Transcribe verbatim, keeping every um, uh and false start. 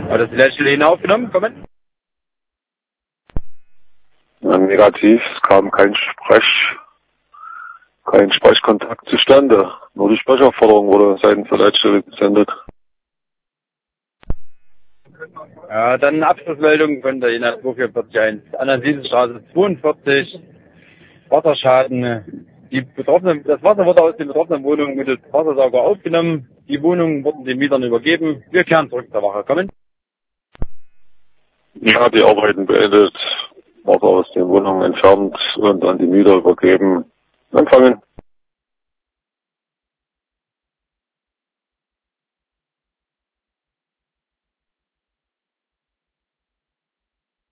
Hat das die Leitstelle aufgenommen? Kommen? Ja, negativ, es kam kein Sprech, kein Sprechkontakt zustande. Nur die Sprechaufforderung wurde seitens der Leitstelle gesendet. Ja, dann Abschlussmeldung von der I N A zwei vier vier eins. Anna-Siedel-Straße zweiundvierzig. Wasserschaden. Die betroffenen, das Wasser wurde aus den betroffenen Wohnungen mittels Wassersauger aufgenommen. Die Wohnungen wurden den Mietern übergeben. Wir kehren zurück zur Wache. Kommen? Ja, die Arbeiten beendet, Wasser aus den Wohnungen entfernt und an die Mieter übergeben. Empfangen.